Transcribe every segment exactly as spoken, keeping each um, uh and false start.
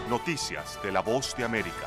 Noticias de la Voz de América.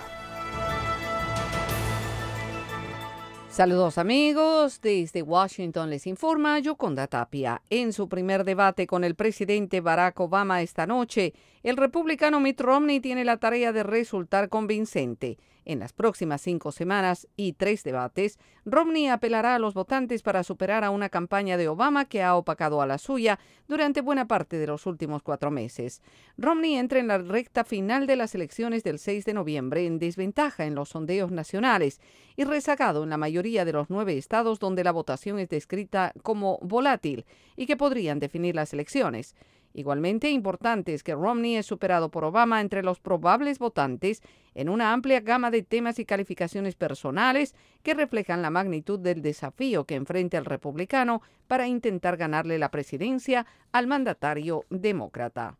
Saludos amigos, desde Washington les informa Yoconda Tapia. En su primer debate con el presidente Barack Obama esta noche, el republicano Mitt Romney tiene la tarea de resultar convincente. En las próximas cinco semanas y tres debates, Romney apelará a los votantes para superar a una campaña de Obama que ha opacado a la suya durante buena parte de los últimos cuatro meses. Romney entra en la recta final de las elecciones del seis de noviembre en desventaja en los sondeos nacionales y rezagado en la mayoría de los nueve estados donde la votación es descrita como volátil y que podrían definir las elecciones. Igualmente importante es que Romney es superado por Obama entre los probables votantes en una amplia gama de temas y calificaciones personales que reflejan la magnitud del desafío que enfrenta el republicano para intentar ganarle la presidencia al mandatario demócrata.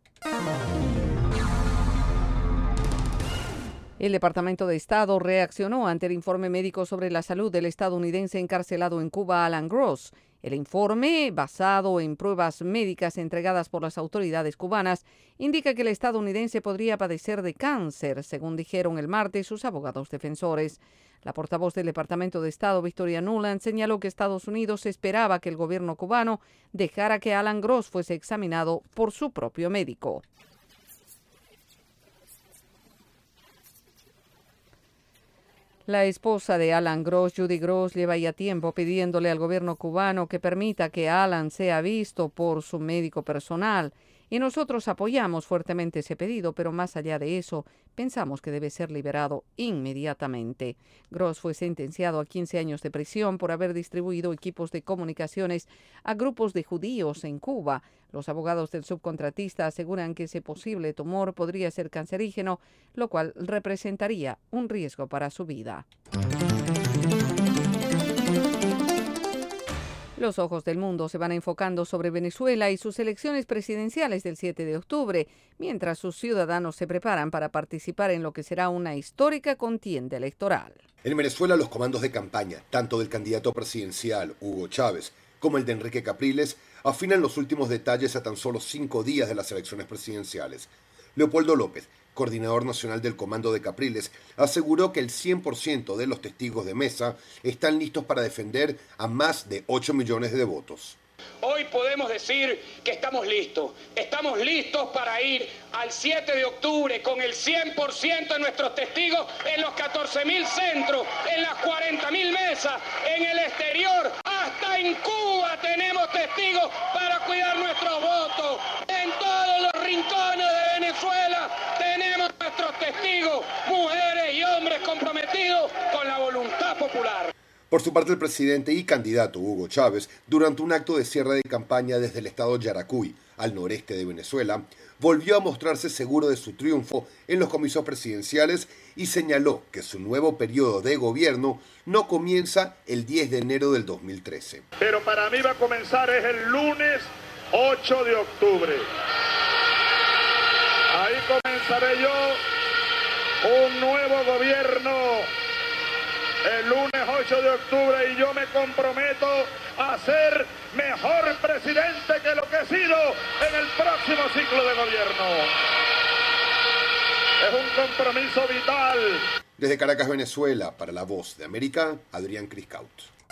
El Departamento de Estado reaccionó ante el informe médico sobre la salud del estadounidense encarcelado en Cuba, Alan Gross. El informe, basado en pruebas médicas entregadas por las autoridades cubanas, indica que el estadounidense podría padecer de cáncer, según dijeron el martes sus abogados defensores. La portavoz del Departamento de Estado, Victoria Nuland, señaló que Estados Unidos esperaba que el gobierno cubano dejara que Alan Gross fuese examinado por su propio médico. La esposa de Alan Gross, Judy Gross, lleva ya tiempo pidiéndole al gobierno cubano que permita que Alan sea visto por su médico personal. Y nosotros apoyamos fuertemente ese pedido, pero más allá de eso, pensamos que debe ser liberado inmediatamente. Gross fue sentenciado a quince años de prisión por haber distribuido equipos de comunicaciones a grupos de judíos en Cuba. Los abogados del subcontratista aseguran que ese posible tumor podría ser cancerígeno, lo cual representaría un riesgo para su vida. Los ojos del mundo se van enfocando sobre Venezuela y sus elecciones presidenciales del siete de octubre, mientras sus ciudadanos se preparan para participar en lo que será una histórica contienda electoral. En Venezuela, los comandos de campaña, tanto del candidato presidencial Hugo Chávez como el de Enrique Capriles, afinan los últimos detalles a tan solo cinco días de las elecciones presidenciales. Leopoldo López, coordinador nacional del Comando de Capriles, aseguró que el cien por ciento de los testigos de mesa están listos para defender a más de ocho millones de votos. Hoy podemos decir que estamos listos. Estamos listos para ir al siete de octubre con el cien por ciento de nuestros testigos en los catorce mil centros, en las cuarenta mil mesas, en el exterior. Hasta en Cuba tenemos testigos para cuidar nuestros votos. En todos los rincones de Venezuela tenemos nuestros testigos, mujeres y hombres comprometidos con la voluntad popular. Por su parte, el presidente y candidato Hugo Chávez, durante un acto de cierre de campaña desde el estado Yaracuy, al noreste de Venezuela, volvió a mostrarse seguro de su triunfo en los comicios presidenciales y señaló que su nuevo periodo de gobierno no comienza el diez de enero del dos mil trece. Pero para mí va a comenzar es el lunes ocho de octubre. Ahí comenzaré yo un nuevo gobierno. El lunes ocho de octubre y yo me comprometo a ser mejor presidente que lo que he sido en el próximo ciclo de gobierno. Es un compromiso vital. Desde Caracas, Venezuela, para La Voz de América, Adrián Criscaut.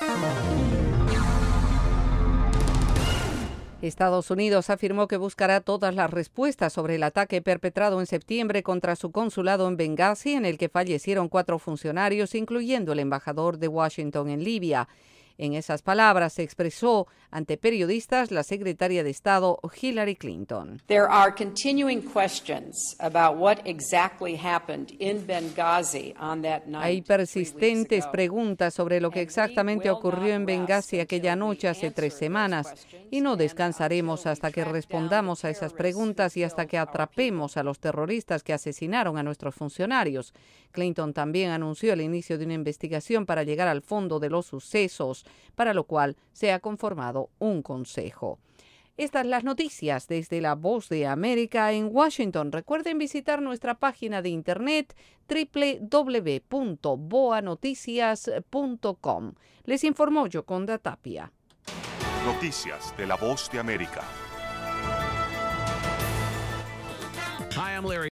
Estados Unidos afirmó que buscará todas las respuestas sobre el ataque perpetrado en septiembre contra su consulado en Bengasi, en el que fallecieron cuatro funcionarios, incluyendo el embajador de Washington en Libia. En esas palabras se expresó ante periodistas la secretaria de Estado Hillary Clinton. There are continuing questions about what exactly happened in Benghazi on that night. Hay persistentes preguntas sobre lo que exactamente ocurrió en Benghazi aquella noche hace tres semanas y no descansaremos hasta que respondamos a esas preguntas y hasta que atrapemos a los terroristas que asesinaron a nuestros funcionarios. Clinton también anunció el inicio de una investigación para llegar al fondo de los sucesos, para lo cual se ha conformado un consejo. Estas las noticias desde La Voz de América en Washington. Recuerden visitar nuestra página de internet doble u doble u doble u punto boa noticias punto com. Les informó Yoconda Tapia. Noticias de La Voz de América. Hi, I'm Larry